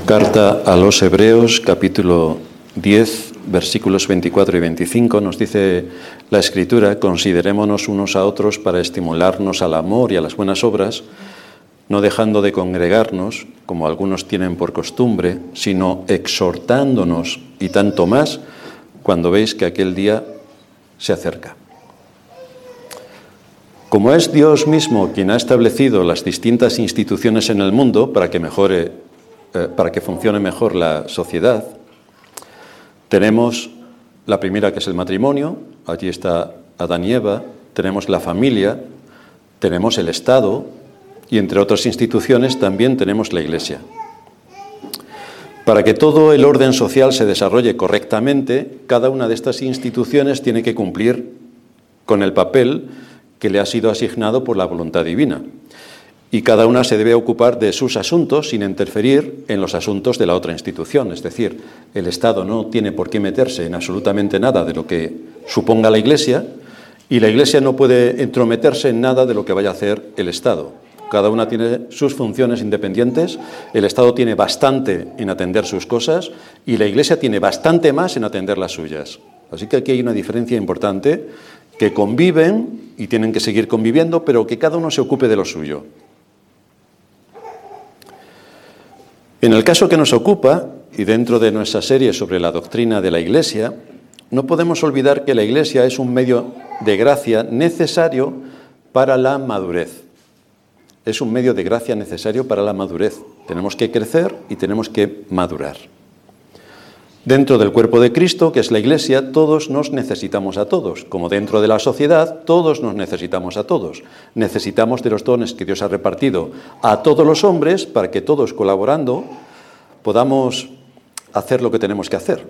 Carta a los Hebreos, capítulo 10, versículos 24 y 25, nos dice la Escritura: considerémonos unos a otros para estimularnos al amor y a las buenas obras, no dejando de congregarnos, como algunos tienen por costumbre, sino exhortándonos, y tanto más cuando veis que aquel día se acerca. Como es Dios mismo quien ha establecido las distintas instituciones en el mundo para que funcione mejor la sociedad, tenemos la primera, que es el matrimonio. Allí está Adán y Eva. Tenemos la familia, tenemos el Estado y, entre otras instituciones, también tenemos la Iglesia. Para que todo el orden social se desarrolle correctamente, cada una de estas instituciones tiene que cumplir con el papel que le ha sido asignado por la voluntad divina. Y cada una se debe ocupar de sus asuntos sin interferir en los asuntos de la otra institución. Es decir, el Estado no tiene por qué meterse en absolutamente nada de lo que suponga la Iglesia, y la Iglesia no puede entrometerse en nada de lo que vaya a hacer el Estado. Cada una tiene sus funciones independientes. El Estado tiene bastante en atender sus cosas y la Iglesia tiene bastante más en atender las suyas. Así que aquí hay una diferencia importante, que conviven y tienen que seguir conviviendo, pero que cada uno se ocupe de lo suyo. En el caso que nos ocupa, y dentro de nuestra serie sobre la doctrina de la Iglesia, no podemos olvidar que la Iglesia es un medio de gracia necesario para la madurez. Es un medio de gracia necesario para la madurez. Tenemos que crecer y tenemos que madurar. Dentro del cuerpo de Cristo, que es la Iglesia, todos nos necesitamos a todos. Como dentro de la sociedad, todos nos necesitamos a todos. Necesitamos de los dones que Dios ha repartido a todos los hombres para que todos, colaborando, podamos hacer lo que tenemos que hacer.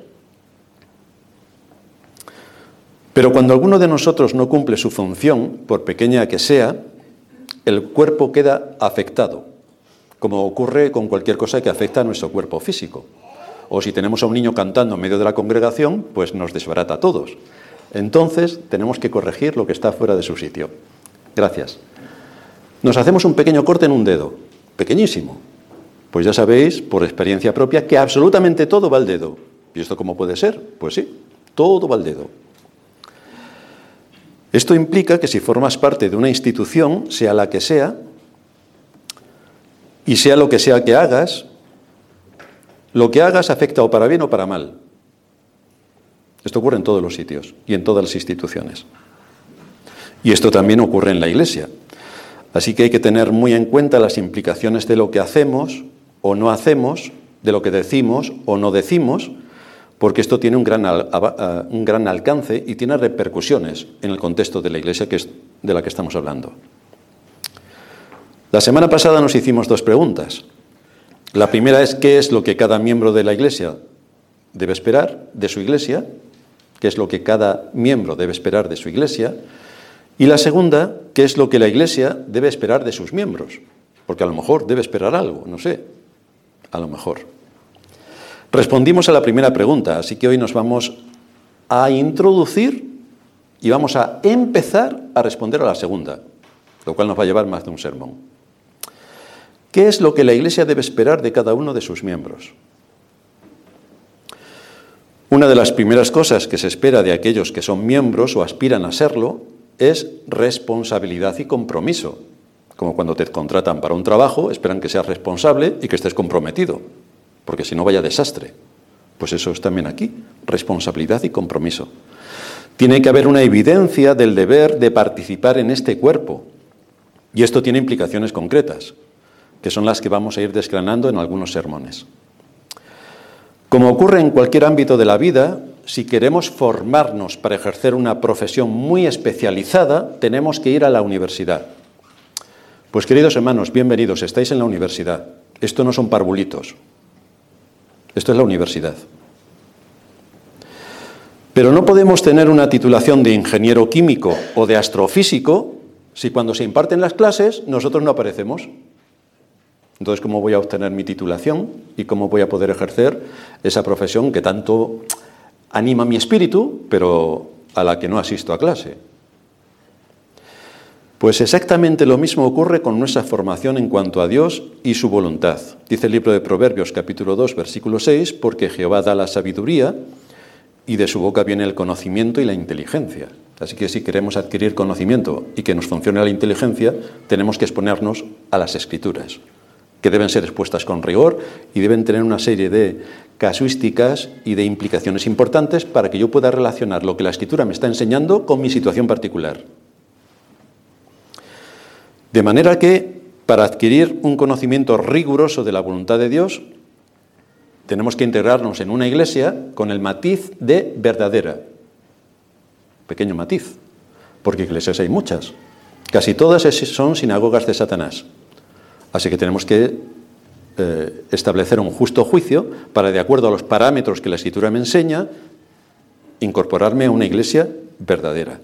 Pero cuando alguno de nosotros no cumple su función, por pequeña que sea, el cuerpo queda afectado, como ocurre con cualquier cosa que afecta a nuestro cuerpo físico. O si tenemos a un niño cantando en medio de la congregación, pues nos desbarata a todos. Entonces tenemos que corregir lo que está fuera de su sitio. Gracias. Nos hacemos un pequeño corte en un dedo, pequeñísimo. Pues ya sabéis, por experiencia propia, que absolutamente todo va al dedo. ¿Y esto cómo puede ser? Pues sí, todo va al dedo. Esto implica que si formas parte de una institución, sea la que sea, y sea lo que sea que hagas, lo que hagas afecta o para bien o para mal. Esto ocurre en todos los sitios y en todas las instituciones. Y esto también ocurre en la Iglesia. Así que hay que tener muy en cuenta las implicaciones de lo que hacemos o no hacemos, de lo que decimos o no decimos, porque esto tiene un gran alcance y tiene repercusiones en el contexto de la Iglesia, que es de la que estamos hablando. La semana pasada nos hicimos dos preguntas. La primera es: ¿qué es lo que cada miembro de la Iglesia debe esperar de su Iglesia? ¿Qué es lo que cada miembro debe esperar de su Iglesia? Y la segunda: ¿qué es lo que la Iglesia debe esperar de sus miembros? Porque a lo mejor debe esperar algo, no sé, a lo mejor. Respondimos a la primera pregunta, así que hoy nos vamos a introducir y vamos a empezar a responder a la segunda, lo cual nos va a llevar más de un sermón. ¿Qué es lo que la Iglesia debe esperar de cada uno de sus miembros? Una de las primeras cosas que se espera de aquellos que son miembros o aspiran a serlo es responsabilidad y compromiso. Como cuando te contratan para un trabajo, esperan que seas responsable y que estés comprometido, porque si no, vaya desastre. Pues eso es también aquí, responsabilidad y compromiso. Tiene que haber una evidencia del deber de participar en este cuerpo, y esto tiene implicaciones concretas, que son las que vamos a ir desgranando en algunos sermones. Como ocurre en cualquier ámbito de la vida, si queremos formarnos para ejercer una profesión muy especializada, tenemos que ir a la universidad. Pues queridos hermanos, bienvenidos, estáis en la universidad. Esto no son parvulitos, esto es la universidad. Pero no podemos tener una titulación de ingeniero químico o de astrofísico si cuando se imparten las clases nosotros no aparecemos. Entonces, ¿cómo voy a obtener mi titulación y cómo voy a poder ejercer esa profesión que tanto anima mi espíritu, pero a la que no asisto a clase? Pues exactamente lo mismo ocurre con nuestra formación en cuanto a Dios y su voluntad. Dice el libro de Proverbios, capítulo 2, versículo 6, porque Jehová da la sabiduría y de su boca viene el conocimiento y la inteligencia. Así que si queremos adquirir conocimiento y que nos funcione la inteligencia, tenemos que exponernos a las Escrituras, que deben ser expuestas con rigor y deben tener una serie de casuísticas y de implicaciones importantes para que yo pueda relacionar lo que la Escritura me está enseñando con mi situación particular. De manera que, para adquirir un conocimiento riguroso de la voluntad de Dios, tenemos que integrarnos en una iglesia con el matiz de verdadera. Pequeño matiz, porque iglesias hay muchas. Casi todas son sinagogas de Satanás. Así que tenemos que establecer un justo juicio para, de acuerdo a los parámetros que la Escritura me enseña, incorporarme a una iglesia verdadera.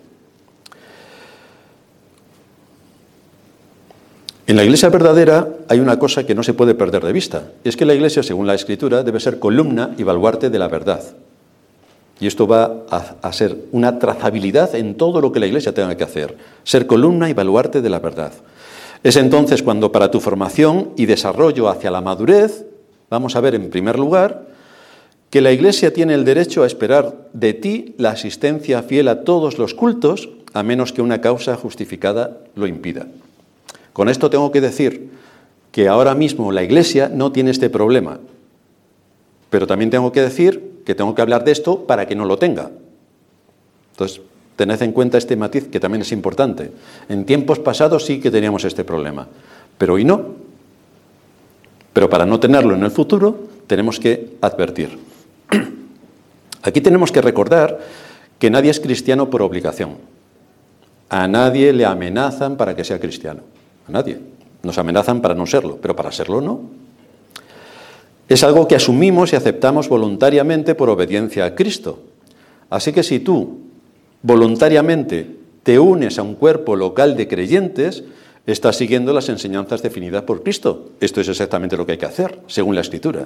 En la iglesia verdadera hay una cosa que no se puede perder de vista, y es que la iglesia, según la Escritura, debe ser columna y baluarte de la verdad. Y esto va a ser una trazabilidad en todo lo que la iglesia tenga que hacer, ser columna y baluarte de la verdad. Es entonces cuando para tu formación y desarrollo hacia la madurez, vamos a ver en primer lugar que la iglesia tiene el derecho a esperar de ti la asistencia fiel a todos los cultos, a menos que una causa justificada lo impida. Con esto tengo que decir que ahora mismo la Iglesia no tiene este problema, pero también tengo que decir que tengo que hablar de esto para que no lo tenga. Entonces, tened en cuenta este matiz que también es importante. En tiempos pasados sí que teníamos este problema, pero hoy no. Pero para no tenerlo en el futuro, tenemos que advertir. Aquí tenemos que recordar que nadie es cristiano por obligación. A nadie le amenazan para que sea cristiano. A nadie. Nos amenazan para no serlo, pero para serlo no. Es algo que asumimos y aceptamos voluntariamente por obediencia a Cristo. Así que si tú voluntariamente te unes a un cuerpo local de creyentes, estás siguiendo las enseñanzas definidas por Cristo. Esto es exactamente lo que hay que hacer, según la Escritura.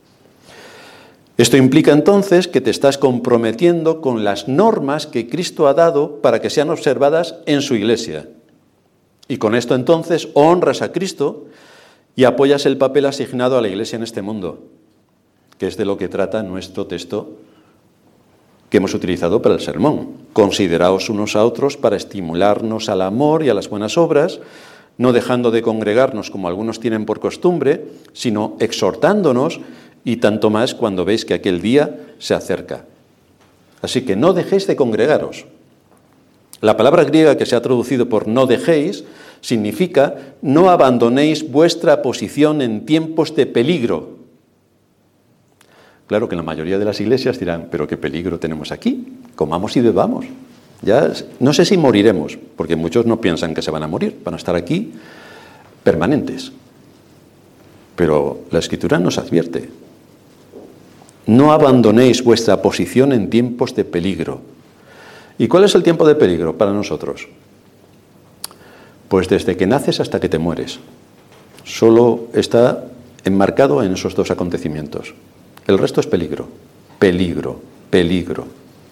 Esto implica entonces que te estás comprometiendo con las normas que Cristo ha dado para que sean observadas en su iglesia. Y con esto entonces honras a Cristo y apoyas el papel asignado a la iglesia en este mundo, que es de lo que trata nuestro texto que hemos utilizado para el sermón. Consideraos unos a otros para estimularnos al amor y a las buenas obras, no dejando de congregarnos como algunos tienen por costumbre, sino exhortándonos, y tanto más cuando veis que aquel día se acerca. Así que no dejéis de congregaros. La palabra griega que se ha traducido por no dejéis significa no abandonéis vuestra posición en tiempos de peligro. Claro que la mayoría de las iglesias dirán, pero qué peligro tenemos aquí, comamos y bebamos. Ya no sé si moriremos, porque muchos no piensan que se van a morir, van a estar aquí permanentes. Pero la Escritura nos advierte, no abandonéis vuestra posición en tiempos de peligro. ¿Y cuál es el tiempo de peligro para nosotros? Pues desde que naces hasta que te mueres. Solo está enmarcado en esos dos acontecimientos. El resto es peligro, peligro, peligro.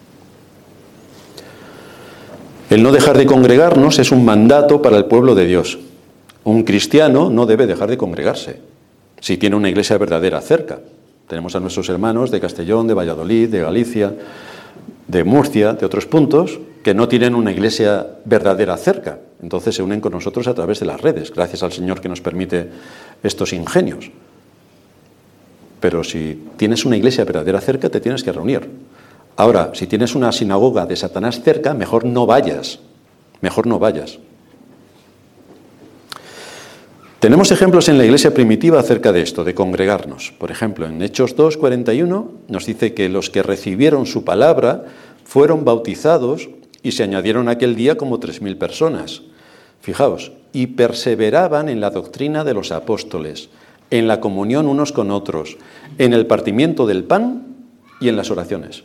El no dejar de congregarnos es un mandato para el pueblo de Dios. Un cristiano no debe dejar de congregarse, si tiene una iglesia verdadera cerca. Tenemos a nuestros hermanos de Castellón, de Valladolid, de Galicia, de Murcia, de otros puntos, que no tienen una iglesia verdadera cerca. Entonces se unen con nosotros a través de las redes, gracias al Señor que nos permite estos ingenios. Pero si tienes una iglesia verdadera cerca, te tienes que reunir. Ahora, si tienes una sinagoga de Satanás cerca, mejor no vayas. Mejor no vayas. Tenemos ejemplos en la iglesia primitiva acerca de esto, de congregarnos. Por ejemplo, en Hechos 2:41 nos dice que los que recibieron su palabra fueron bautizados y se añadieron aquel día como 3.000 personas. Fijaos, y perseveraban en la doctrina de los apóstoles, en la comunión unos con otros, en el partimiento del pan y en las oraciones.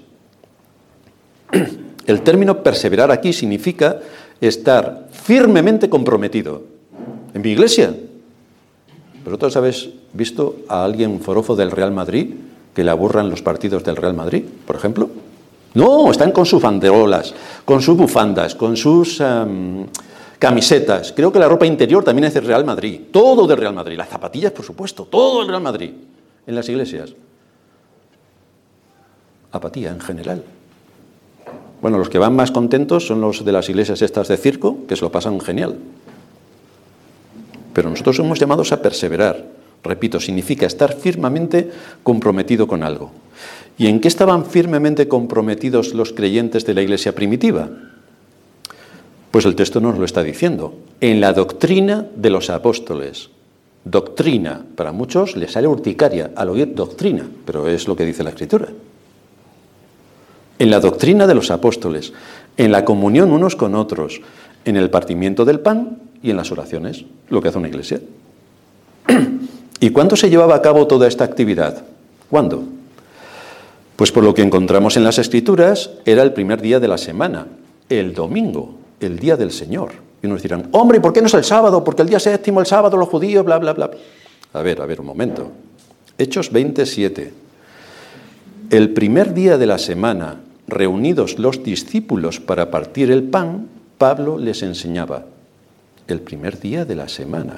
El término perseverar aquí significa estar firmemente comprometido. En mi iglesia. ¿Vosotros habéis visto a alguien forofo del Real Madrid que le aburran los partidos del Real Madrid, por ejemplo? No, están con sus banderolas, con sus bufandas, con sus Camisetas. Creo que la ropa interior también es del Real Madrid. Todo del Real Madrid. Las zapatillas, por supuesto. Todo del Real Madrid. En las iglesias. Apatía en general. Bueno, los que van más contentos son los de las iglesias estas de circo, que se lo pasan genial. Pero nosotros somos llamados a perseverar. Repito, significa estar firmemente comprometido con algo. ¿Y en qué estaban firmemente comprometidos los creyentes de la iglesia primitiva? Pues el texto nos lo está diciendo. En la doctrina de los apóstoles. Doctrina. Para muchos les sale urticaria al oír doctrina, pero es lo que dice la Escritura. En la doctrina de los apóstoles, en la comunión unos con otros, en el partimiento del pan y en las oraciones, lo que hace una iglesia. ¿Y cuándo se llevaba a cabo toda esta actividad? ¿Cuándo? Pues por lo que encontramos en las Escrituras, era el primer día de la semana, el domingo, el día del Señor. Y unos dirán, hombre, ¿y por qué no es el sábado? Porque el día séptimo, el sábado, los judíos, bla, bla, bla. A ver, un momento. Hechos 27. El primer día de la semana, reunidos los discípulos para partir el pan, Pablo les enseñaba. El primer día de la semana.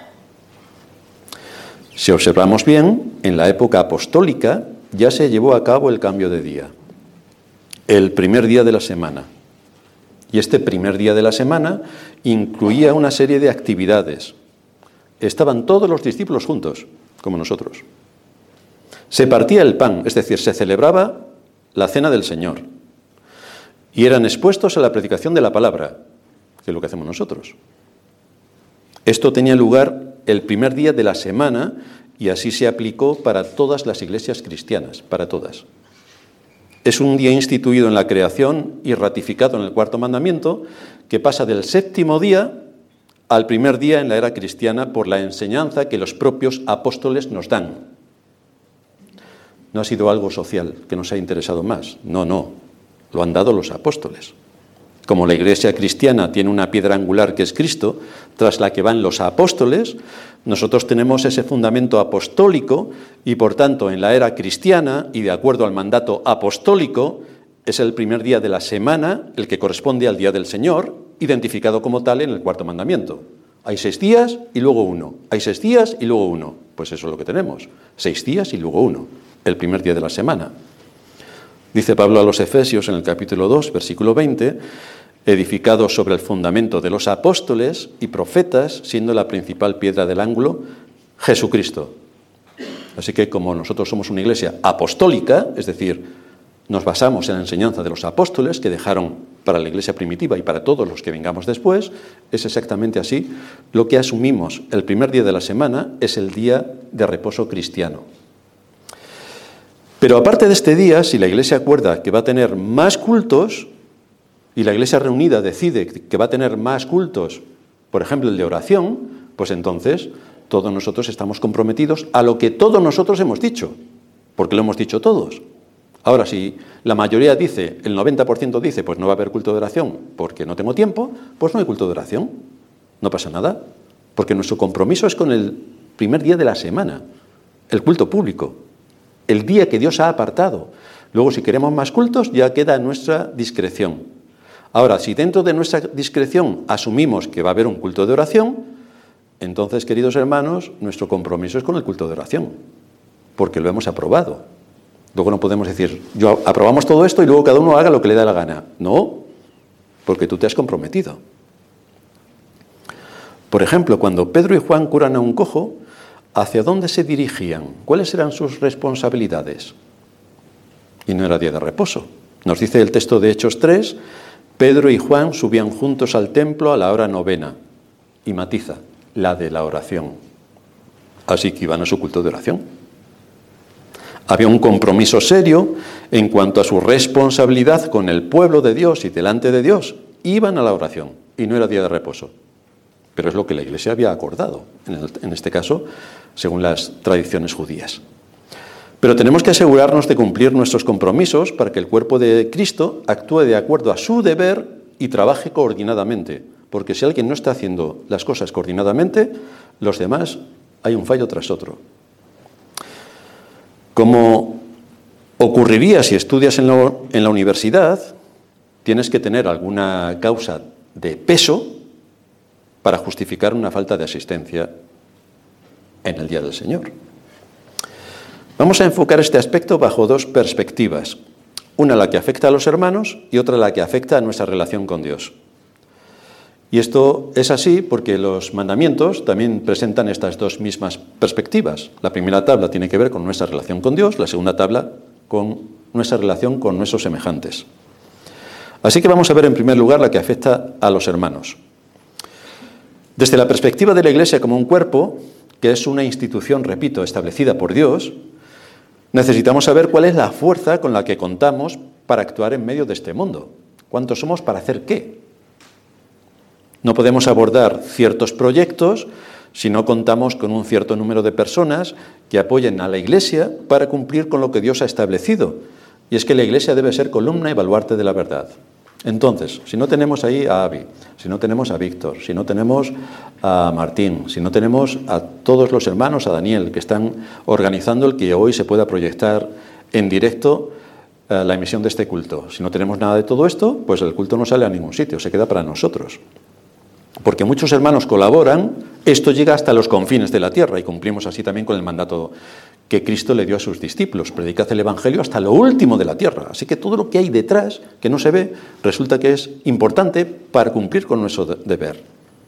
Si observamos bien, en la época apostólica ya se llevó a cabo el cambio de día. El primer día de la semana. Y este primer día de la semana incluía una serie de actividades. Estaban todos los discípulos juntos, como nosotros. Se partía el pan, es decir, se celebraba la cena del Señor. Y eran expuestos a la predicación de la palabra, que es lo que hacemos nosotros. Esto tenía lugar el primer día de la semana y así se aplicó para todas las iglesias cristianas, para todas. Es un día instituido en la creación y ratificado en el cuarto mandamiento que pasa del séptimo día al primer día en la era cristiana por la enseñanza que los propios apóstoles nos dan. No ha sido algo social que nos ha interesado más. No, lo han dado los apóstoles. Como la iglesia cristiana tiene una piedra angular que es Cristo, tras la que van los apóstoles, nosotros tenemos ese fundamento apostólico y, por tanto, en la era cristiana y de acuerdo al mandato apostólico, es el primer día de la semana el que corresponde al día del Señor, identificado como tal en el cuarto mandamiento. Hay 6 días y luego 1. Hay 6 días y luego 1. Pues eso es lo que tenemos. 6 días y luego 1. El primer día de la semana. Dice Pablo a los Efesios en el capítulo 2, versículo 20, edificado sobre el fundamento de los apóstoles y profetas, siendo la principal piedra del ángulo, Jesucristo. Así que como nosotros somos una iglesia apostólica, es decir, nos basamos en la enseñanza de los apóstoles que dejaron para la iglesia primitiva y para todos los que vengamos después, es exactamente así. Lo que asumimos el primer día de la semana es el día de reposo cristiano. Pero aparte de este día, si la iglesia acuerda que va a tener más cultos, y la iglesia reunida decide que va a tener más cultos, por ejemplo el de oración, pues entonces todos nosotros estamos comprometidos a lo que todos nosotros hemos dicho, porque lo hemos dicho todos. Ahora, si la mayoría dice, el 90% dice, pues no va a haber culto de oración porque no tengo tiempo, pues no hay culto de oración. No pasa nada, porque nuestro compromiso es con el primer día de la semana, el culto público, el día que Dios ha apartado. Luego, si queremos más cultos, ya queda a nuestra discreción. Ahora, si dentro de nuestra discreción asumimos que va a haber un culto de oración, entonces, queridos hermanos, nuestro compromiso es con el culto de oración, porque lo hemos aprobado. Luego no podemos decir, aprobamos todo esto y luego cada uno haga lo que le da la gana. No, porque tú te has comprometido. Por ejemplo, cuando Pedro y Juan curan a un cojo, ¿hacia dónde se dirigían? ¿Cuáles eran sus responsabilidades? Y no era día de reposo. Nos dice el texto de Hechos 3, Pedro y Juan subían juntos al templo a la hora 9, y matiza, la de la oración. Así que iban a su culto de oración. Había un compromiso serio en cuanto a su responsabilidad con el pueblo de Dios y delante de Dios. Iban a la oración y no era día de reposo. Pero es lo que la Iglesia había acordado, en este caso, según las tradiciones judías. Pero tenemos que asegurarnos de cumplir nuestros compromisos para que el cuerpo de Cristo actúe de acuerdo a su deber y trabaje coordinadamente. Porque si alguien no está haciendo las cosas coordinadamente, los demás hay un fallo tras otro. Como ocurriría si estudias en la universidad, tienes que tener alguna causa de peso para justificar una falta de asistencia en el día del Señor. Vamos a enfocar este aspecto bajo dos perspectivas. Una la que afecta a los hermanos y otra la que afecta a nuestra relación con Dios. Y esto es así porque los mandamientos también presentan estas dos mismas perspectivas. La primera tabla tiene que ver con nuestra relación con Dios, la segunda tabla con nuestra relación con nuestros semejantes. Así que vamos a ver en primer lugar la que afecta a los hermanos. Desde la perspectiva de la Iglesia como un cuerpo, que es una institución, repito, establecida por Dios, necesitamos saber cuál es la fuerza con la que contamos para actuar en medio de este mundo. ¿Cuántos somos para hacer qué? No podemos abordar ciertos proyectos si no contamos con un cierto número de personas que apoyen a la Iglesia para cumplir con lo que Dios ha establecido. Y es que la Iglesia debe ser columna y baluarte de la verdad. Entonces, si no tenemos ahí a Avi, si no tenemos a Víctor, si no tenemos a Martín, si no tenemos a todos los hermanos, a Daniel, que están organizando el que hoy se pueda proyectar en directo la emisión de este culto, si no tenemos nada de todo esto, pues el culto no sale a ningún sitio, se queda para nosotros. Porque muchos hermanos colaboran, esto llega hasta los confines de la tierra y cumplimos así también con el mandato que Cristo le dio a sus discípulos. Predicad el Evangelio hasta lo último de la tierra. Así que todo lo que hay detrás, que no se ve, resulta que es importante para cumplir con nuestro deber.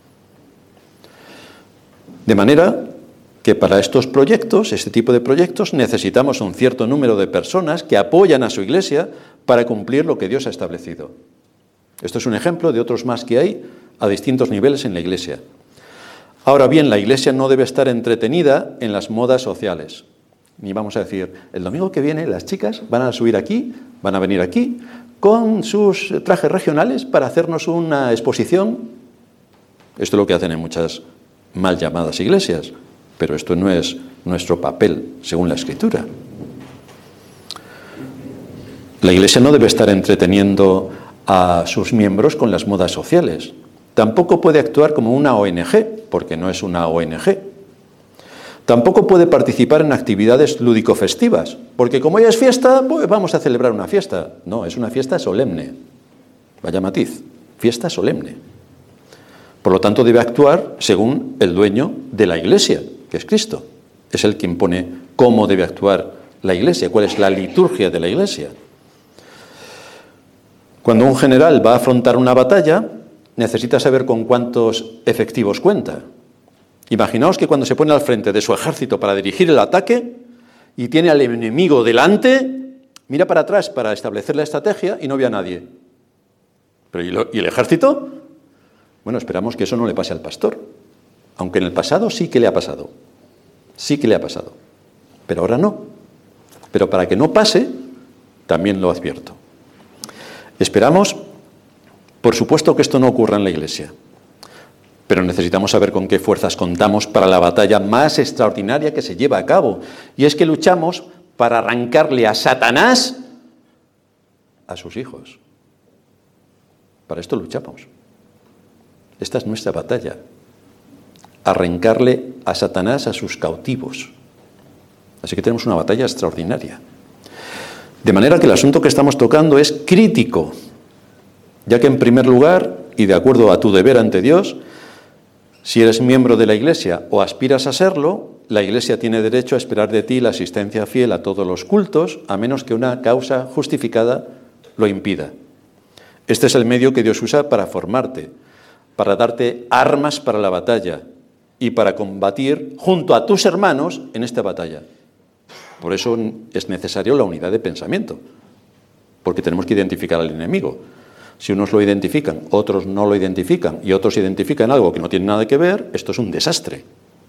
De manera que para estos proyectos, este tipo de proyectos, necesitamos un cierto número de personas que apoyan a su Iglesia para cumplir lo que Dios ha establecido. Esto es un ejemplo de otros más que hay a distintos niveles en la Iglesia. Ahora bien, la Iglesia no debe estar entretenida en las modas sociales. Ni vamos a decir, el domingo que viene las chicas van a subir aquí, van a venir aquí, con sus trajes regionales para hacernos una exposición. Esto es lo que hacen en muchas mal llamadas iglesias, pero esto no es nuestro papel según la Escritura. La Iglesia no debe estar entreteniendo a sus miembros con las modas sociales. Tampoco puede actuar como una ONG, porque no es una ONG. Tampoco puede participar en actividades lúdico-festivas, porque como ya es fiesta, pues vamos a celebrar una fiesta. No, es una fiesta solemne. Vaya matiz, fiesta solemne. Por lo tanto, debe actuar según el dueño de la Iglesia, que es Cristo. Es Él quien pone cómo debe actuar la Iglesia, cuál es la liturgia de la Iglesia. Cuando un general va a afrontar una batalla, necesita saber con cuántos efectivos cuenta. Imaginaos que cuando se pone al frente de su ejército para dirigir el ataque y tiene al enemigo delante, mira para atrás para establecer la estrategia y no ve a nadie. Pero ¿y el ejército? Bueno, esperamos que eso no le pase al pastor. Aunque en el pasado sí que le ha pasado. Sí que le ha pasado. Pero ahora no. Pero para que no pase, también lo advierto. Esperamos, por supuesto, que esto no ocurra en la Iglesia. Pero necesitamos saber con qué fuerzas contamos para la batalla más extraordinaria que se lleva a cabo. Y es que luchamos para arrancarle a Satanás a sus hijos. Para esto luchamos. Esta es nuestra batalla. Arrancarle a Satanás a sus cautivos. Así que tenemos una batalla extraordinaria. De manera que el asunto que estamos tocando es crítico, ya que en primer lugar, y de acuerdo a tu deber ante Dios, si eres miembro de la Iglesia o aspiras a serlo, la Iglesia tiene derecho a esperar de ti la asistencia fiel a todos los cultos, a menos que una causa justificada lo impida. Este es el medio que Dios usa para formarte, para darte armas para la batalla y para combatir junto a tus hermanos en esta batalla. Por eso es necesario la unidad de pensamiento, porque tenemos que identificar al enemigo. Si unos lo identifican, otros no lo identifican y otros identifican algo que no tiene nada que ver, esto es un desastre.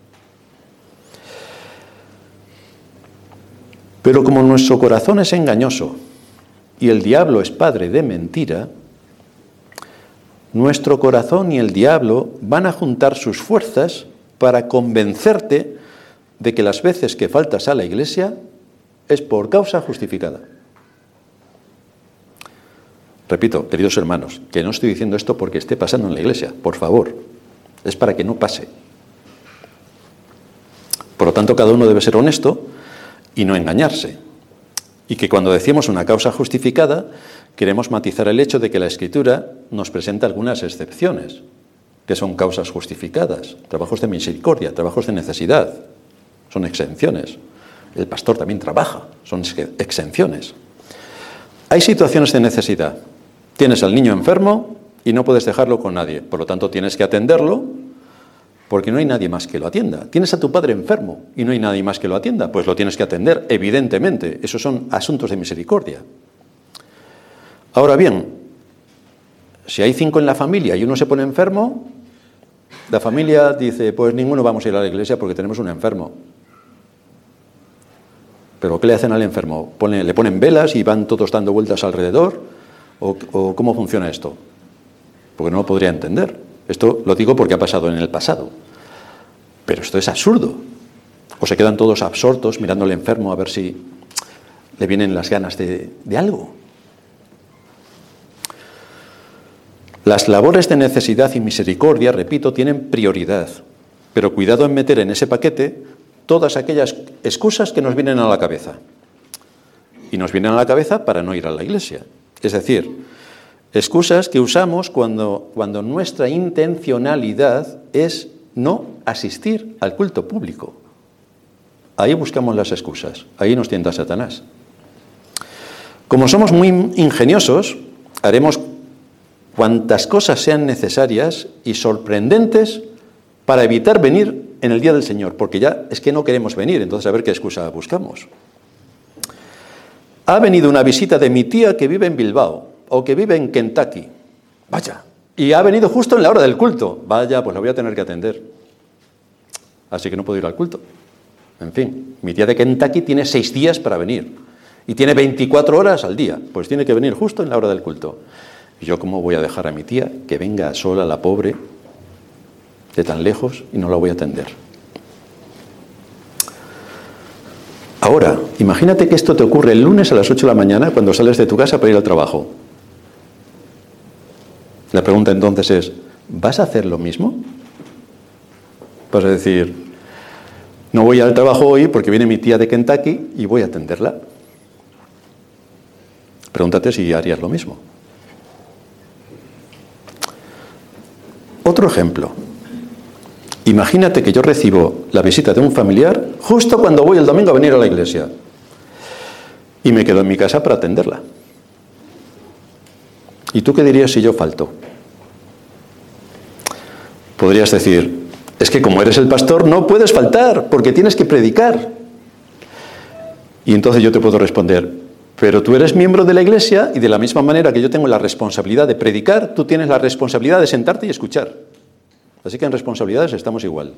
Pero como nuestro corazón es engañoso y el diablo es padre de mentira, nuestro corazón y el diablo van a juntar sus fuerzas para convencerte de que las veces que faltas a la Iglesia es por causa justificada. Repito, queridos hermanos, que no estoy diciendo esto porque esté pasando en la Iglesia, por favor, es para que no pase. Por lo tanto, cada uno debe ser honesto y no engañarse. Y que cuando decimos una causa justificada, queremos matizar el hecho de que la Escritura nos presenta algunas excepciones. que son causas justificadas, trabajos de misericordia, trabajos de necesidad, son exenciones. El pastor también trabaja, son exenciones. Hay situaciones de necesidad. Tienes al niño enfermo y no puedes dejarlo con nadie, por lo tanto tienes que atenderlo porque no hay nadie más que lo atienda. Tienes a tu padre enfermo y no hay nadie más que lo atienda, pues lo tienes que atender, evidentemente. Esos son asuntos de misericordia. Ahora bien, si hay 5 en la familia y uno se pone enfermo, la familia dice, pues ninguno vamos a ir a la iglesia porque tenemos un enfermo. ¿Pero qué le hacen al enfermo? ¿Le ponen velas y van todos dando vueltas alrededor? ¿O cómo funciona esto? Porque no lo podría entender. Esto lo digo porque ha pasado en el pasado. Pero esto es absurdo. O se quedan todos absortos mirando al enfermo a ver si le vienen las ganas de algo. Las labores de necesidad y misericordia, repito, tienen prioridad. Pero cuidado en meter en ese paquete todas aquellas excusas que nos vienen a la cabeza. Y nos vienen a la cabeza para no ir a la iglesia. Es decir, excusas que usamos cuando nuestra intencionalidad es no asistir al culto público. Ahí buscamos las excusas, ahí nos tienta Satanás. Como somos muy ingeniosos, haremos cuantas cosas sean necesarias y sorprendentes para evitar venir en el día del Señor, porque ya es que no queremos venir, entonces a ver qué excusa buscamos. Ha venido una visita de mi tía que vive en Bilbao, o que vive en Kentucky. Vaya, y ha venido justo en la hora del culto. Vaya, pues la voy a tener que atender. Así que no puedo ir al culto. En fin, mi tía de Kentucky tiene 6 días para venir, y tiene 24 horas al día, pues tiene que venir justo en la hora del culto. ¿Y yo cómo voy a dejar a mi tía que venga sola, la pobre, de tan lejos, y no la voy a atender? Ahora, imagínate que esto te ocurre el lunes a las 8 de la mañana cuando sales de tu casa para ir al trabajo. La pregunta entonces es, ¿vas a hacer lo mismo? Vas a decir, no voy al trabajo hoy porque viene mi tía de Kentucky y voy a atenderla. Pregúntate si harías lo mismo. Otro ejemplo. Imagínate que yo recibo la visita de un familiar justo cuando voy el domingo a venir a la iglesia y me quedo en mi casa para atenderla. ¿Y tú qué dirías si yo falto? Podrías decir, es que como eres el pastor no puedes faltar porque tienes que predicar. Y entonces yo te puedo responder, pero tú eres miembro de la iglesia y de la misma manera que yo tengo la responsabilidad de predicar, tú tienes la responsabilidad de sentarte y escuchar. Así que en responsabilidades estamos igual.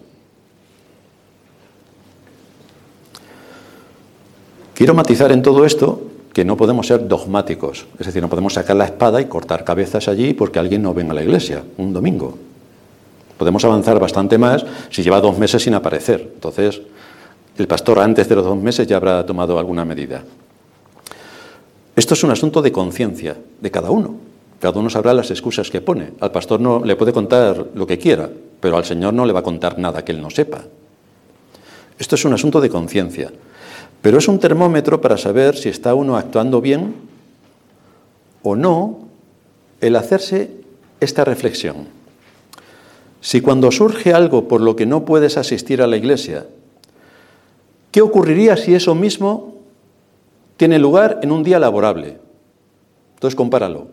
Quiero matizar en todo esto que no podemos ser dogmáticos. Es decir, no podemos sacar la espada y cortar cabezas allí porque alguien no venga a la iglesia un domingo. Podemos avanzar bastante más si lleva 2 meses sin aparecer. Entonces, el pastor antes de los 2 meses ya habrá tomado alguna medida. Esto es un asunto de conciencia de cada uno. Cada uno sabrá las excusas que pone. Al pastor no le puede contar lo que quiera, pero al Señor no le va a contar nada que él no sepa. Esto es un asunto de conciencia, pero es un termómetro para saber si está uno actuando bien o no el hacerse esta reflexión. Si cuando surge algo por lo que no puedes asistir a la iglesia, ¿qué ocurriría si eso mismo tiene lugar en un día laborable? Entonces compáralo.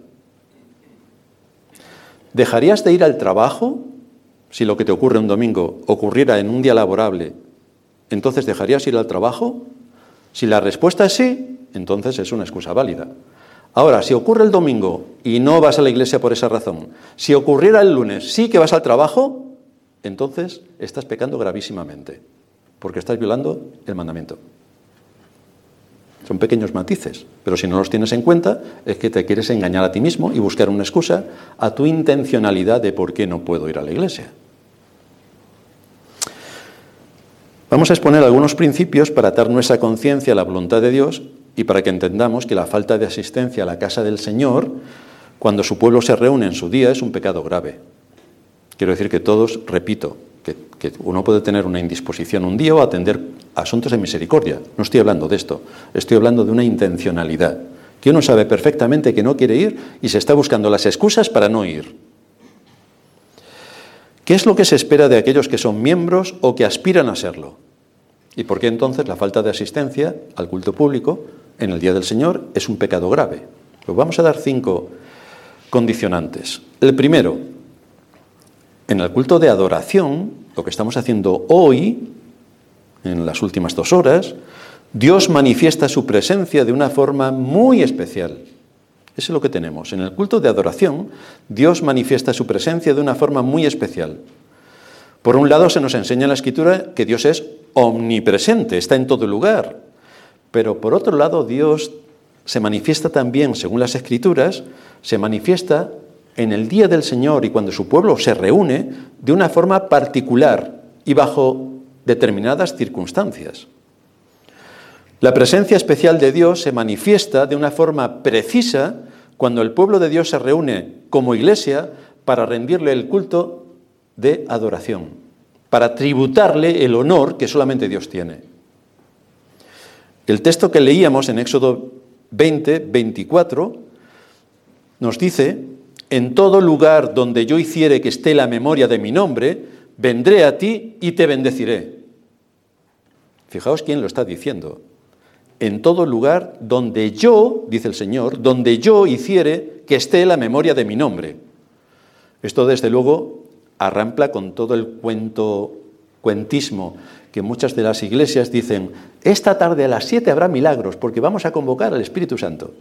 ¿Dejarías de ir al trabajo si lo que te ocurre un domingo ocurriera en un día laborable? ¿Entonces dejarías ir al trabajo? Si la respuesta es sí, entonces es una excusa válida. Ahora, si ocurre el domingo y no vas a la iglesia por esa razón, si ocurriera el lunes sí que vas al trabajo, entonces estás pecando gravísimamente, porque estás violando el mandamiento. Son pequeños matices, pero si no los tienes en cuenta es que te quieres engañar a ti mismo y buscar una excusa a tu intencionalidad de por qué no puedo ir a la iglesia. Vamos a exponer algunos principios para atar nuestra conciencia a la voluntad de Dios y para que entendamos que la falta de asistencia a la casa del Señor, cuando su pueblo se reúne en su día, es un pecado grave. Quiero decir que todos, repito, que uno puede tener una indisposición un día o atender asuntos de misericordia. No estoy hablando de esto, estoy hablando de una intencionalidad, que uno sabe perfectamente que no quiere ir y se está buscando las excusas para no ir. ¿Qué es lo que se espera de aquellos que son miembros o que aspiran a serlo? ¿Y por qué entonces la falta de asistencia al culto público en el Día del Señor es un pecado grave? Pues vamos a dar 5 condicionantes. El primero, en el culto de adoración, lo que estamos haciendo hoy, en las últimas 2 horas, Dios manifiesta su presencia de una forma muy especial. Eso es lo que tenemos. En el culto de adoración, Dios manifiesta su presencia de una forma muy especial. Por un lado, se nos enseña en la Escritura que Dios es omnipresente, está en todo lugar. Pero por otro lado, Dios se manifiesta también, según las Escrituras, se manifiesta en el día del Señor y cuando su pueblo se reúne de una forma particular y bajo determinadas circunstancias. La presencia especial de Dios se manifiesta de una forma precisa cuando el pueblo de Dios se reúne como iglesia para rendirle el culto de adoración, para tributarle el honor que solamente Dios tiene. El texto que leíamos en Éxodo 20, 24, nos dice: en todo lugar donde yo hiciere que esté la memoria de mi nombre, vendré a ti y te bendeciré. Fijaos quién lo está diciendo. En todo lugar donde yo, dice el Señor, donde yo hiciere que esté la memoria de mi nombre. Esto, desde luego, arrampla con todo el cuentismo que muchas de las iglesias dicen: esta tarde a las 7 habrá milagros porque vamos a convocar al Espíritu Santo.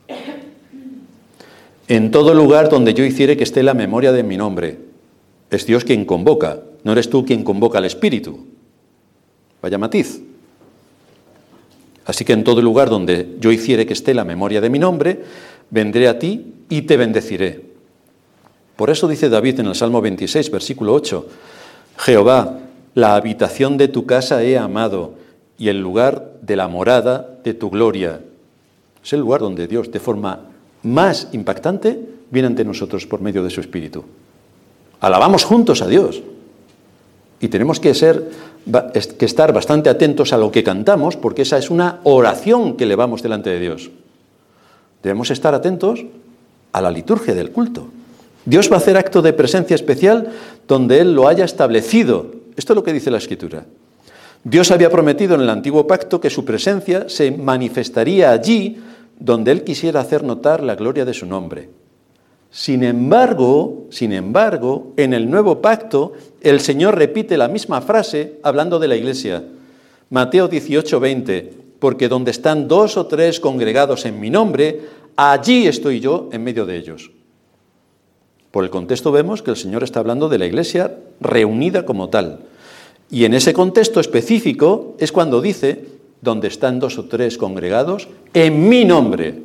En todo lugar donde yo hiciere que esté la memoria de mi nombre. Es Dios quien convoca, no eres tú quien convoca al Espíritu. Vaya matiz. Así que en todo lugar donde yo hiciere que esté la memoria de mi nombre, vendré a ti y te bendeciré. Por eso dice David en el Salmo 26, versículo 8, Jehová, la habitación de tu casa he amado y el lugar de la morada de tu gloria. Es el lugar donde Dios, de forma más impactante, viene ante nosotros por medio de su Espíritu. Alabamos juntos a Dios y tenemos que estar bastante atentos a lo que cantamos, porque esa es una oración que elevamos delante de Dios. Debemos estar atentos a la liturgia del culto. Dios va a hacer acto de presencia especial donde Él lo haya establecido. Esto es lo que dice la Escritura. Dios había prometido en el antiguo pacto que su presencia se manifestaría allí donde Él quisiera hacer notar la gloria de su nombre. Sin embargo, en el nuevo pacto, el Señor repite la misma frase hablando de la iglesia. Mateo 18, 20, porque donde están 2 o 3 congregados en mi nombre, allí estoy yo en medio de ellos. Por el contexto vemos que el Señor está hablando de la iglesia reunida como tal. Y en ese contexto específico es cuando dice, donde están 2 o 3 congregados en mi nombre.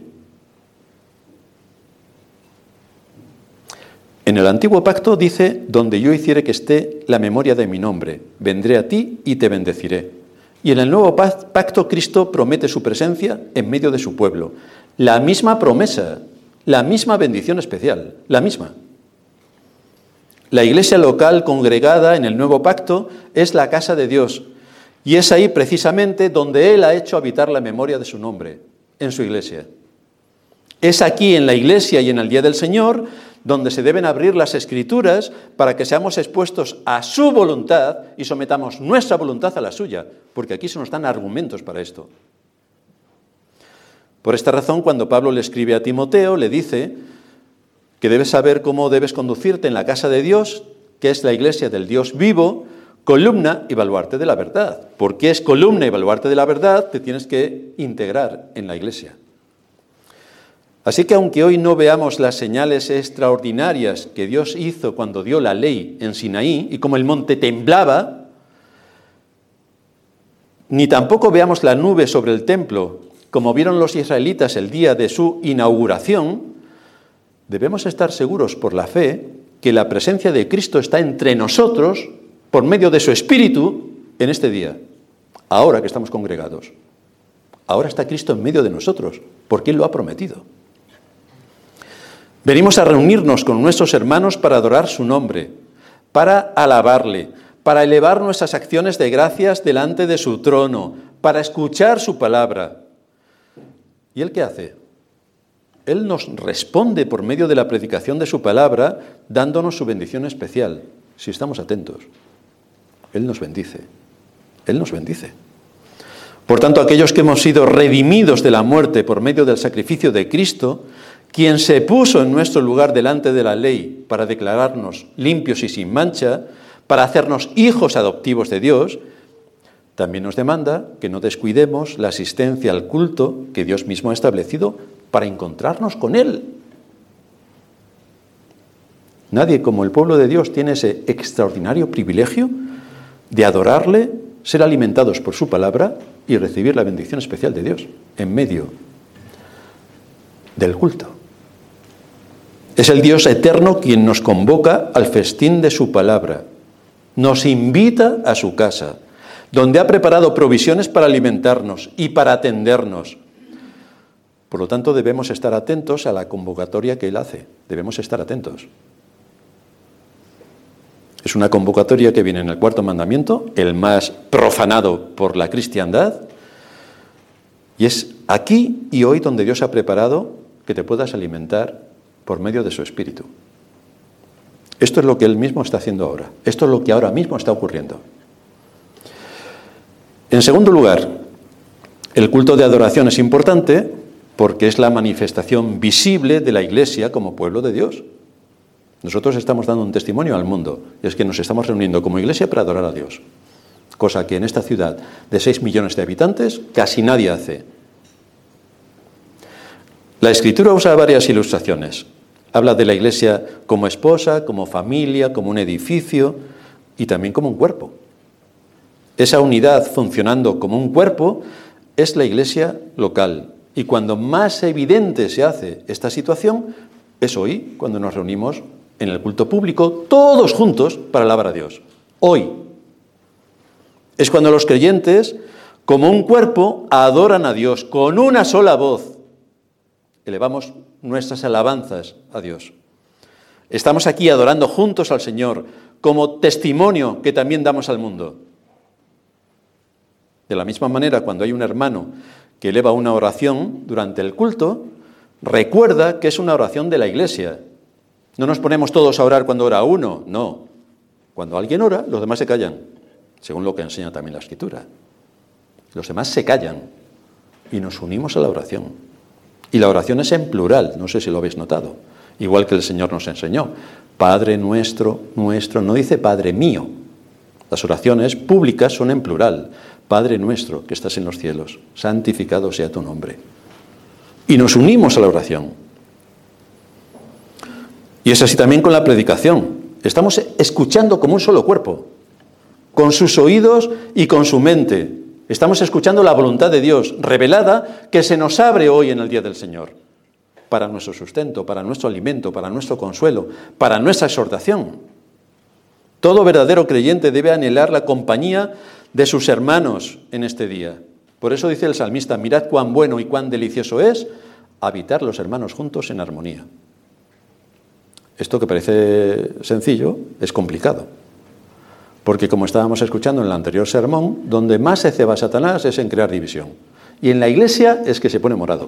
En el antiguo pacto dice, donde yo hiciere que esté la memoria de mi nombre, vendré a ti y te bendeciré. Y en el nuevo pacto Cristo promete su presencia en medio de su pueblo. La misma promesa, la misma bendición especial, la misma. La iglesia local congregada en el nuevo pacto es la casa de Dios. Y es ahí precisamente donde Él ha hecho habitar la memoria de su nombre, en su iglesia. Es aquí en la iglesia y en el Día del Señor donde se deben abrir las Escrituras para que seamos expuestos a su voluntad y sometamos nuestra voluntad a la suya, porque aquí se nos dan argumentos para esto. Por esta razón, cuando Pablo le escribe a Timoteo, le dice que debes saber cómo debes conducirte en la casa de Dios, que es la iglesia del Dios vivo, columna y baluarte de la verdad. Porque es columna y baluarte de la verdad, te tienes que integrar en la iglesia. Así que aunque hoy no veamos las señales extraordinarias que Dios hizo cuando dio la ley en Sinaí y como el monte temblaba, ni tampoco veamos la nube sobre el templo como vieron los israelitas el día de su inauguración, debemos estar seguros por la fe que la presencia de Cristo está entre nosotros por medio de su Espíritu en este día, ahora que estamos congregados. Ahora está Cristo en medio de nosotros, porque Él lo ha prometido. Venimos a reunirnos con nuestros hermanos para adorar su nombre, para alabarle, para elevar nuestras acciones de gracias delante de su trono, para escuchar su palabra. ¿Y Él qué hace? Él nos responde por medio de la predicación de su palabra, dándonos su bendición especial. si estamos atentos. Él nos bendice. Él nos bendice. Por tanto, aquellos que hemos sido redimidos de la muerte por medio del sacrificio de Cristo, quien se puso en nuestro lugar delante de la ley para declararnos limpios y sin mancha, para hacernos hijos adoptivos de Dios, también nos demanda que no descuidemos la asistencia al culto que Dios mismo ha establecido para encontrarnos con Él. Nadie como el pueblo de Dios tiene ese extraordinario privilegio de adorarle, ser alimentados por su palabra y recibir la bendición especial de Dios en medio del culto. Es el Dios eterno quien nos convoca al festín de su palabra, nos invita a su casa, donde ha preparado provisiones para alimentarnos y para atendernos. Por lo tanto, debemos estar atentos a la convocatoria que Él hace. Debemos estar atentos. Es una convocatoria que viene en el cuarto mandamiento, el más profanado por la cristiandad, y es aquí y hoy donde Dios ha preparado que te puedas alimentar por medio de su Espíritu. Esto es lo que Él mismo está haciendo ahora. Esto es lo que ahora mismo está ocurriendo. En segundo lugar, el culto de adoración es importante porque es la manifestación visible de la Iglesia como pueblo de Dios. Nosotros estamos dando un testimonio al mundo, y es que nos estamos reuniendo como Iglesia para adorar a Dios, cosa que en esta ciudad de 6 millones de habitantes casi nadie hace. La Escritura usa varias ilustraciones. Habla de la Iglesia como esposa, como familia, como un edificio y también como un cuerpo. Esa unidad funcionando como un cuerpo es la Iglesia local. Y cuando más evidente se hace esta situación es hoy, cuando nos reunimos en el culto público, todos juntos para alabar a Dios. Hoy. Es cuando los creyentes, como un cuerpo, adoran a Dios con una sola voz. Elevamos nuestras alabanzas a Dios. Estamos aquí adorando juntos al Señor como testimonio que también damos al mundo. De la misma manera, cuando hay un hermano que eleva una oración durante el culto, recuerda que es una oración de la Iglesia. No nos ponemos todos a orar cuando ora uno, no. Cuando alguien ora, los demás se callan, según lo que enseña también la Escritura. Los demás se callan y nos unimos a la oración. Y la oración es en plural, no sé si lo habéis notado, igual que el Señor nos enseñó. Padre nuestro, nuestro, no dice Padre mío. Las oraciones públicas son en plural. Padre nuestro que estás en los cielos, santificado sea tu nombre. Y nos unimos a la oración. Y es así también con la predicación. Estamos escuchando como un solo cuerpo, con sus oídos y con su mente. Estamos escuchando la voluntad de Dios revelada que se nos abre hoy en el día del Señor, para nuestro sustento, para nuestro alimento, para nuestro consuelo, para nuestra exhortación. Todo verdadero creyente debe anhelar la compañía de sus hermanos en este día. Por eso dice el salmista, mirad cuán bueno y cuán delicioso es habitar los hermanos juntos en armonía. Esto que parece sencillo es complicado. Porque como estábamos escuchando en el anterior sermón, donde más se ceba Satanás es en crear división. Y en la Iglesia es que se pone morado.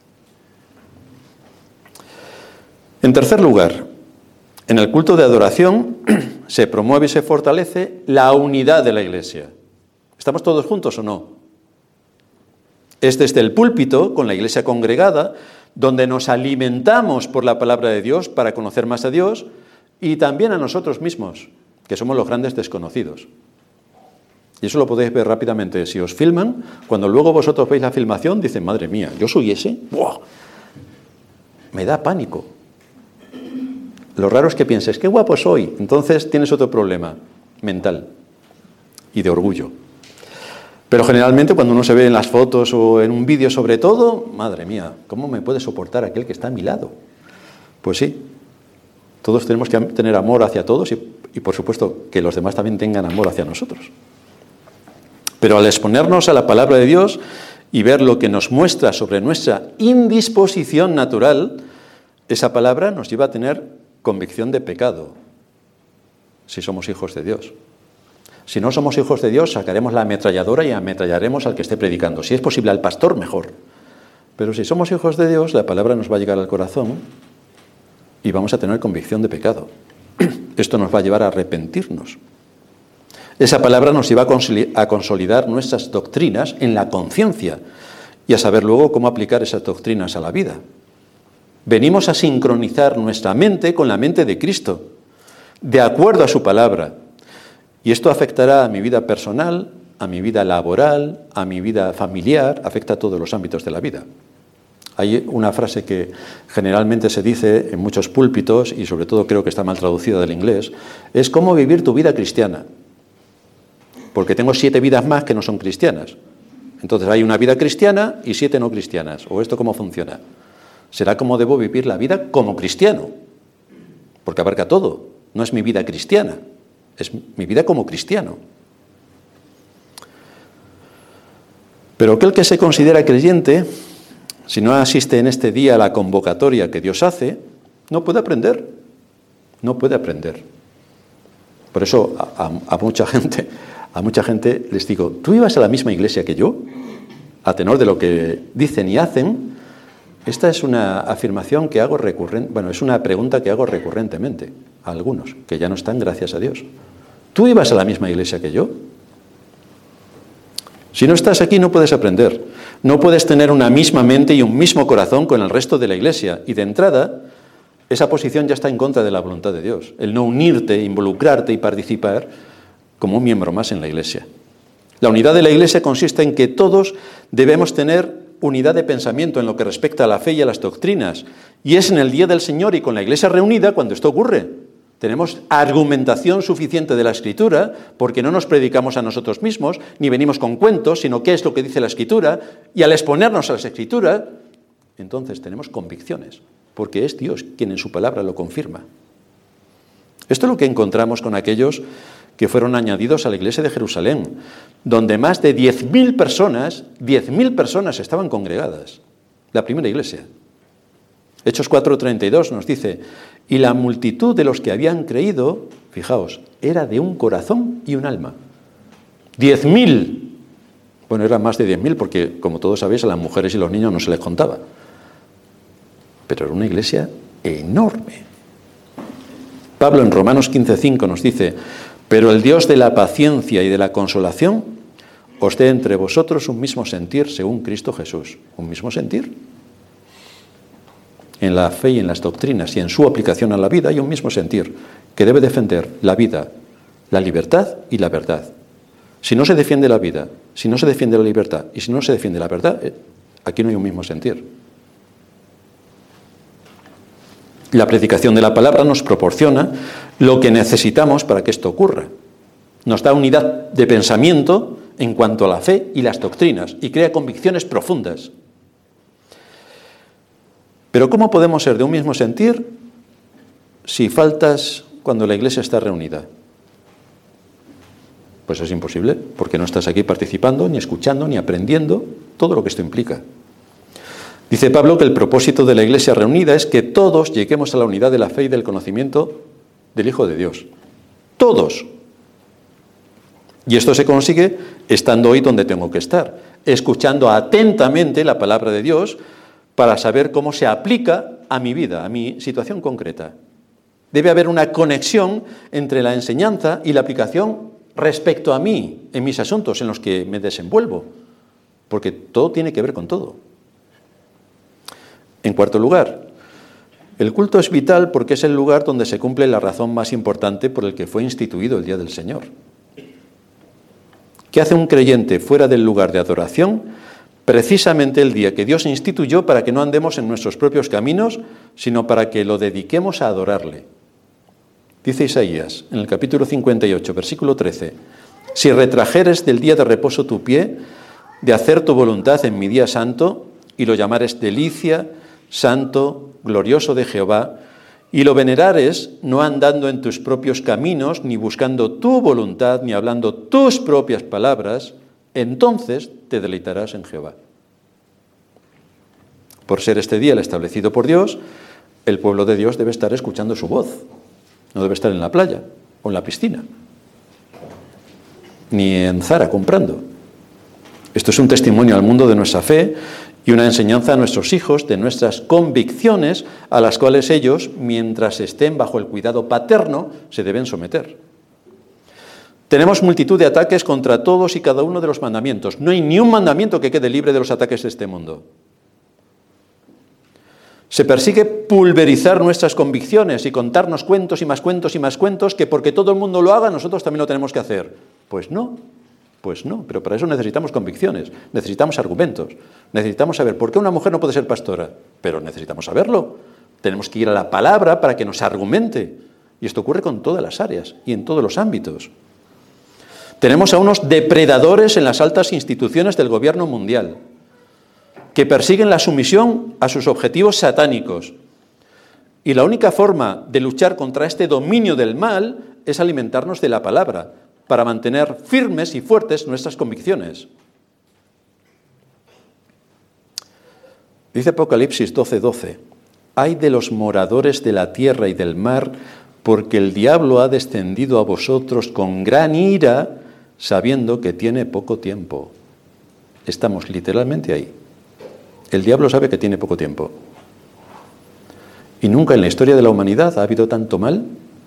En tercer lugar, en el culto de adoración se promueve y se fortalece la unidad de la Iglesia. ¿Estamos todos juntos o no? Es desde el púlpito, con la Iglesia congregada, donde nos alimentamos por la palabra de Dios para conocer más a Dios y también a nosotros mismos, que somos los grandes desconocidos. Y eso lo podéis ver rápidamente. Si os filman, cuando luego vosotros veis la filmación, dicen, madre mía, ¿yo soy ese? ¡Buah! Me da pánico. Lo raro es que pienses, qué guapo soy. Entonces tienes otro problema mental y de orgullo. Pero generalmente cuando uno se ve en las fotos o en un vídeo sobre todo, madre mía, ¿cómo me puede soportar aquel que está a mi lado? Pues sí, todos tenemos que tener amor hacia todos y por supuesto que los demás también tengan amor hacia nosotros. Pero al exponernos a la palabra de Dios y ver lo que nos muestra sobre nuestra indisposición natural, esa palabra nos lleva a tener convicción de pecado, si somos hijos de Dios. Si no somos hijos de Dios, sacaremos la ametralladora y ametrallaremos al que esté predicando. Si es posible al pastor, mejor. Pero si somos hijos de Dios, la palabra nos va a llegar al corazón y vamos a tener convicción de pecado. esto nos va a llevar a arrepentirnos. Esa palabra nos lleva a consolidar nuestras doctrinas en la conciencia y a saber luego cómo aplicar esas doctrinas a la vida. Venimos a sincronizar nuestra mente con la mente de Cristo, de acuerdo a su palabra. Y esto afectará a mi vida personal, a mi vida laboral, a mi vida familiar, afecta a todos los ámbitos de la vida. Hay una frase que generalmente se dice en muchos púlpitos, y sobre todo creo que está mal traducida del inglés, es cómo vivir tu vida cristiana. Porque tengo 7 vidas más que no son cristianas. Entonces hay una vida cristiana y 7 no cristianas. ¿O esto cómo funciona? Será cómo debo vivir la vida como cristiano. Porque abarca todo. No es mi vida cristiana, es mi vida como cristiano. Pero aquel que se considera creyente, si no asiste en este día a la convocatoria que Dios hace, no puede aprender. No puede aprender. Por eso a mucha gente les digo, ¿tú ibas a la misma iglesia que yo? A tenor de lo que dicen y hacen. Esta es una afirmación que hago es una pregunta que hago recurrentemente a algunos, que ya no están, gracias a Dios. ¿Tú ibas a la misma iglesia que yo? Si no estás aquí no puedes aprender. No puedes tener una misma mente y un mismo corazón con el resto de la iglesia. Y de entrada, esa posición ya está en contra de la voluntad de Dios. El no unirte, involucrarte y participar como un miembro más en la iglesia. La unidad de la iglesia consiste en que todos debemos tener unidad de pensamiento en lo que respecta a la fe y a las doctrinas. Y es en el día del Señor y con la iglesia reunida cuando esto ocurre. Tenemos argumentación suficiente de la Escritura porque no nos predicamos a nosotros mismos, ni venimos con cuentos, sino qué es lo que dice la Escritura. Y al exponernos a las Escrituras, entonces tenemos convicciones, porque es Dios quien en su palabra lo confirma. Esto es lo que encontramos con aquellos que fueron añadidos a la iglesia de Jerusalén, donde más de 10.000 personas estaban congregadas. La primera iglesia. Hechos 4:32 nos dice, y la multitud de los que habían creído, fijaos, era de un corazón y un alma. 10.000. Bueno, eran más de 10.000 porque, como todos sabéis, a las mujeres y los niños no se les contaba. Pero era una iglesia enorme. Pablo en Romanos 15:5 nos dice, pero el Dios de la paciencia y de la consolación os dé entre vosotros un mismo sentir según Cristo Jesús. ¿Un mismo sentir? En la fe y en las doctrinas y en su aplicación a la vida hay un mismo sentir que debe defender la vida, la libertad y la verdad. Si no se defiende la vida, si no se defiende la libertad y si no se defiende la verdad, aquí no hay un mismo sentir. La predicación de la palabra nos proporciona lo que necesitamos para que esto ocurra. Nos da unidad de pensamiento en cuanto a la fe y las doctrinas y crea convicciones profundas. Pero ¿cómo podemos ser de un mismo sentir si faltas cuando la iglesia está reunida? Pues es imposible, porque no estás aquí participando, ni escuchando, ni aprendiendo todo lo que esto implica. Dice Pablo que el propósito de la iglesia reunida es que todos lleguemos a la unidad de la fe y del conocimiento del Hijo de Dios. Todos. Y esto se consigue estando hoy donde tengo que estar, escuchando atentamente la palabra de Dios para saber cómo se aplica a mi vida, a mi situación concreta. Debe haber una conexión entre la enseñanza y la aplicación respecto a mí, en mis asuntos en los que me desenvuelvo, porque todo tiene que ver con todo. En cuarto lugar, el culto es vital porque es el lugar donde se cumple la razón más importante por el que fue instituido el Día del Señor. ¿Qué hace un creyente fuera del lugar de adoración? Precisamente el día que Dios instituyó para que no andemos en nuestros propios caminos, sino para que lo dediquemos a adorarle. Dice Isaías, en el capítulo 58, versículo 13, si retrajeres del día de reposo tu pie, de hacer tu voluntad en mi día santo, y lo llamares delicia, santo, glorioso de Jehová, y lo venerares no andando en tus propios caminos, ni buscando tu voluntad, ni hablando tus propias palabras, entonces te deleitarás en Jehová. Por ser este día el establecido por Dios, el pueblo de Dios debe estar escuchando su voz. No debe estar en la playa o en la piscina, ni en Zara comprando. Esto es un testimonio al mundo de nuestra fe y una enseñanza a nuestros hijos de nuestras convicciones a las cuales ellos, mientras estén bajo el cuidado paterno, se deben someter. Tenemos multitud de ataques contra todos y cada uno de los mandamientos. No hay ni un mandamiento que quede libre de los ataques de este mundo. Se persigue pulverizar nuestras convicciones y contarnos cuentos y más cuentos y más cuentos que porque todo el mundo lo haga, nosotros también lo tenemos que hacer. Pues no, pero para eso necesitamos convicciones, necesitamos argumentos, necesitamos saber por qué una mujer no puede ser pastora, pero necesitamos saberlo. Tenemos que ir a la palabra para que nos argumente. Y esto ocurre con todas las áreas y en todos los ámbitos. Tenemos a unos depredadores en las altas instituciones del gobierno mundial, que persiguen la sumisión a sus objetivos satánicos. Y la única forma de luchar contra este dominio del mal es alimentarnos de la palabra, para mantener firmes y fuertes nuestras convicciones. Dice Apocalipsis 12:12, «Ay de los moradores de la tierra y del mar, porque el diablo ha descendido a vosotros con gran ira, sabiendo que tiene poco tiempo». Estamos literalmente ahí. El diablo sabe que tiene poco tiempo. Y nunca en la historia de la humanidad ha habido tanto mal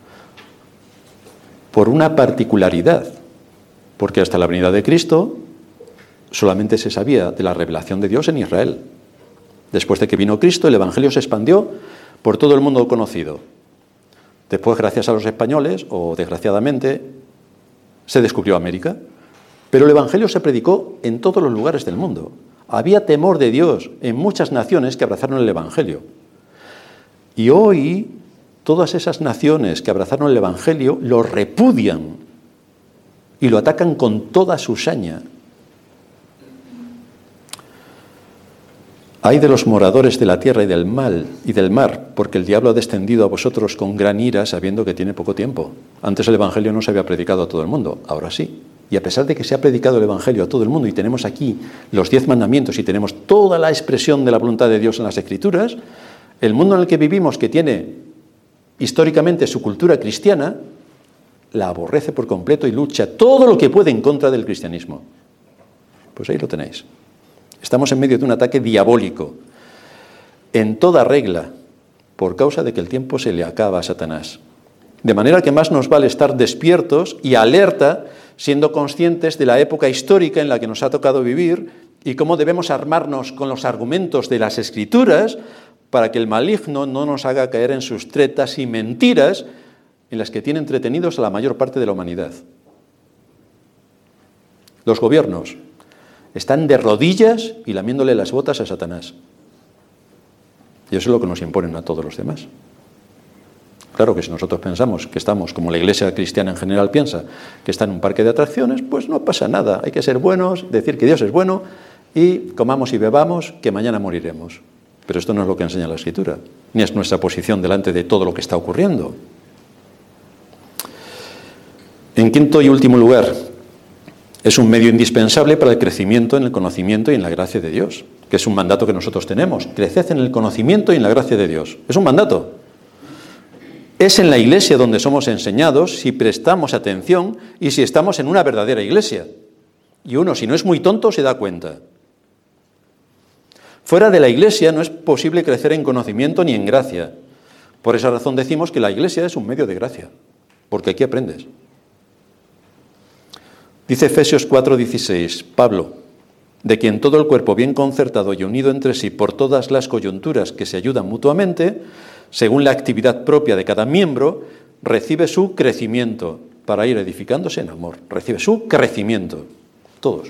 por una particularidad, porque hasta la venida de Cristo solamente se sabía de la revelación de Dios en Israel. Después de que vino Cristo, el Evangelio se expandió por todo el mundo conocido. Después, gracias a los españoles, o desgraciadamente, se descubrió América. Pero el Evangelio se predicó en todos los lugares del mundo. Había temor de Dios en muchas naciones que abrazaron el Evangelio. Y hoy, todas esas naciones que abrazaron el Evangelio lo repudian y lo atacan con toda su saña. Ay de los moradores de la tierra y del mar, porque el diablo ha descendido a vosotros con gran ira, sabiendo que tiene poco tiempo. Antes el Evangelio no se había predicado a todo el mundo, ahora sí. Y a pesar de que se ha predicado el Evangelio a todo el mundo y tenemos aquí los 10 mandamientos y tenemos toda la expresión de la voluntad de Dios en las Escrituras, el mundo en el que vivimos, que tiene históricamente su cultura cristiana, la aborrece por completo y lucha todo lo que puede en contra del cristianismo. Pues ahí lo tenéis. Estamos en medio de un ataque diabólico, en toda regla, por causa de que el tiempo se le acaba a Satanás. De manera que más nos vale estar despiertos y alerta, siendo conscientes de la época histórica en la que nos ha tocado vivir y cómo debemos armarnos con los argumentos de las Escrituras para que el maligno no nos haga caer en sus tretas y mentiras en las que tiene entretenidos a la mayor parte de la humanidad. Los gobiernos están de rodillas y lamiéndole las botas a Satanás. Y eso es lo que nos imponen a todos los demás. Claro que si nosotros pensamos que estamos, como la Iglesia cristiana en general piensa, que está en un parque de atracciones, pues no pasa nada. Hay que ser buenos, decir que Dios es bueno y comamos y bebamos, que mañana moriremos. Pero esto no es lo que enseña la Escritura, ni es nuestra posición delante de todo lo que está ocurriendo. En quinto y último lugar, es un medio indispensable para el crecimiento en el conocimiento y en la gracia de Dios, que es un mandato que nosotros tenemos. Creced en el conocimiento y en la gracia de Dios. Es un mandato. Es en la iglesia donde somos enseñados si prestamos atención y si estamos en una verdadera iglesia. Y uno, si no es muy tonto, se da cuenta. Fuera de la iglesia no es posible crecer en conocimiento ni en gracia. Por esa razón decimos que la iglesia es un medio de gracia, porque aquí aprendes. Dice Efesios 4:16, Pablo, de quien todo el cuerpo bien concertado y unido entre sí por todas las coyunturas que se ayudan mutuamente, según la actividad propia de cada miembro, recibe su crecimiento para ir edificándose en amor. Recibe su crecimiento. Todos.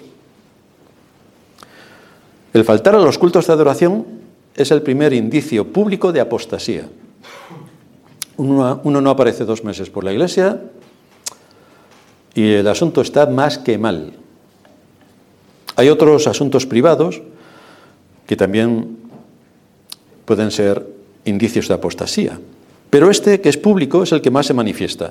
El faltar a los cultos de adoración es el primer indicio público de apostasía. Uno no aparece 2 meses por la iglesia y el asunto está más que mal. Hay otros asuntos privados que también pueden ser indicios de apostasía. Pero este, que es público, es el que más se manifiesta.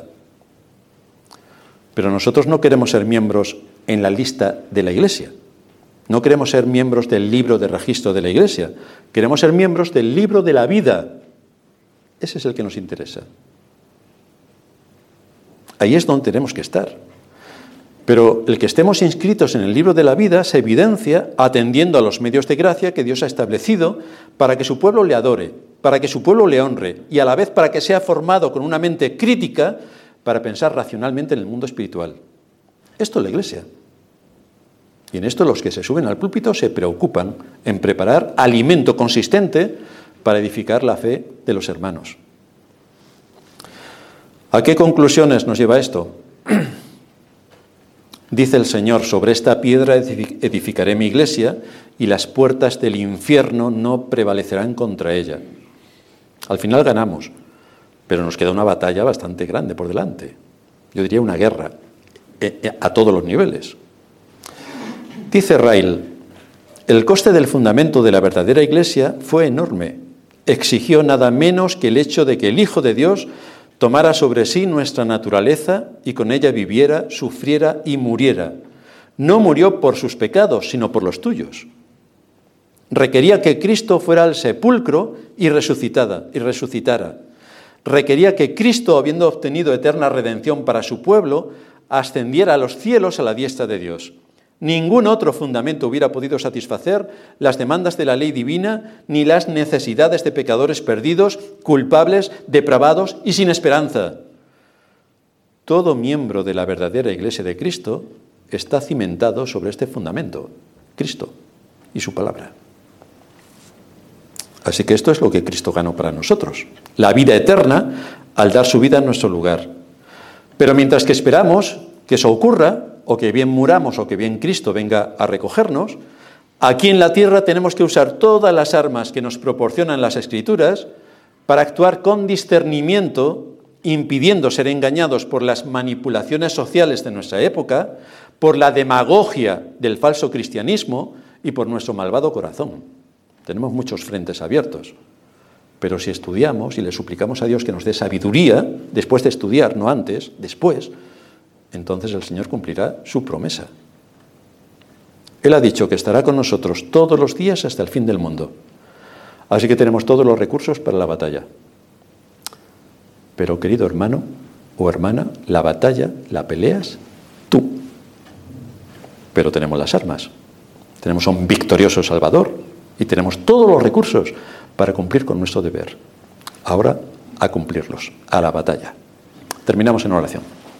Pero nosotros no queremos ser miembros en la lista de la Iglesia. No queremos ser miembros del libro de registro de la Iglesia. Queremos ser miembros del libro de la vida. Ese es el que nos interesa. Ahí es donde tenemos que estar. Pero el que estemos inscritos en el libro de la vida se evidencia atendiendo a los medios de gracia que Dios ha establecido para que su pueblo le adore, para que su pueblo le honre y a la vez para que sea formado con una mente crítica para pensar racionalmente en el mundo espiritual. Esto es la Iglesia. Y en esto los que se suben al púlpito se preocupan en preparar alimento consistente para edificar la fe de los hermanos. ¿A qué conclusiones nos lleva esto? Dice el Señor, sobre esta piedra edificaré mi iglesia y las puertas del infierno no prevalecerán contra ella. Al final ganamos, pero nos queda una batalla bastante grande por delante. Yo diría una guerra a todos los niveles. Dice Ryle, el coste del fundamento de la verdadera iglesia fue enorme. Exigió nada menos que el hecho de que el Hijo de Dios tomara sobre sí nuestra naturaleza y con ella viviera, sufriera y muriera. No murió por sus pecados, sino por los tuyos. Requería que Cristo fuera al sepulcro y resucitara. Requería que Cristo, habiendo obtenido eterna redención para su pueblo, ascendiera a los cielos a la diestra de Dios. Ningún otro fundamento hubiera podido satisfacer las demandas de la ley divina ni las necesidades de pecadores perdidos, culpables, depravados y sin esperanza. Todo miembro de la verdadera Iglesia de Cristo está cimentado sobre este fundamento, Cristo y su palabra. Así que esto es lo que Cristo ganó para nosotros, la vida eterna al dar su vida en nuestro lugar. Pero mientras que esperamos que eso ocurra, o que bien muramos o que bien Cristo venga a recogernos, aquí en la tierra tenemos que usar todas las armas que nos proporcionan las Escrituras para actuar con discernimiento, impidiendo ser engañados por las manipulaciones sociales de nuestra época, por la demagogia del falso cristianismo y por nuestro malvado corazón. Tenemos muchos frentes abiertos, pero si estudiamos y le suplicamos a Dios que nos dé sabiduría, después de estudiar, no antes, después, entonces el Señor cumplirá su promesa. Él ha dicho que estará con nosotros todos los días hasta el fin del mundo. Así que tenemos todos los recursos para la batalla. Pero, querido hermano o hermana, la batalla la peleas tú. Pero tenemos las armas. Tenemos a un victorioso Salvador y tenemos todos los recursos para cumplir con nuestro deber. Ahora, a cumplirlos, a la batalla. Terminamos en oración.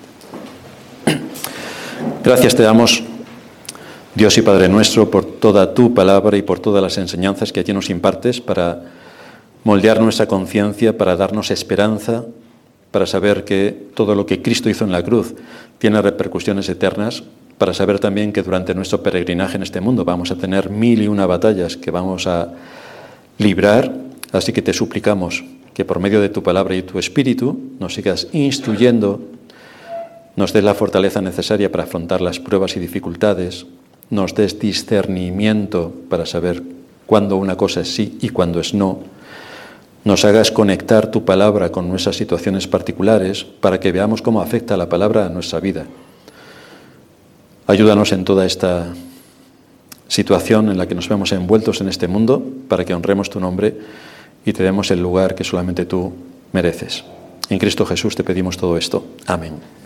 Gracias te damos, Dios y Padre nuestro, por toda tu palabra y por todas las enseñanzas que allí nos impartes para moldear nuestra conciencia, para darnos esperanza, para saber que todo lo que Cristo hizo en la cruz tiene repercusiones eternas, para saber también que durante nuestro peregrinaje en este mundo vamos a tener 1001 batallas que vamos a librar. Así que te suplicamos que por medio de tu palabra y tu Espíritu nos sigas instruyendo, nos des la fortaleza necesaria para afrontar las pruebas y dificultades, nos des discernimiento para saber cuándo una cosa es sí y cuándo es no, nos hagas conectar tu palabra con nuestras situaciones particulares para que veamos cómo afecta la palabra a nuestra vida. Ayúdanos en toda esta situación en la que nos vemos envueltos en este mundo para que honremos tu nombre y te demos el lugar que solamente tú mereces. En Cristo Jesús te pedimos todo esto. Amén.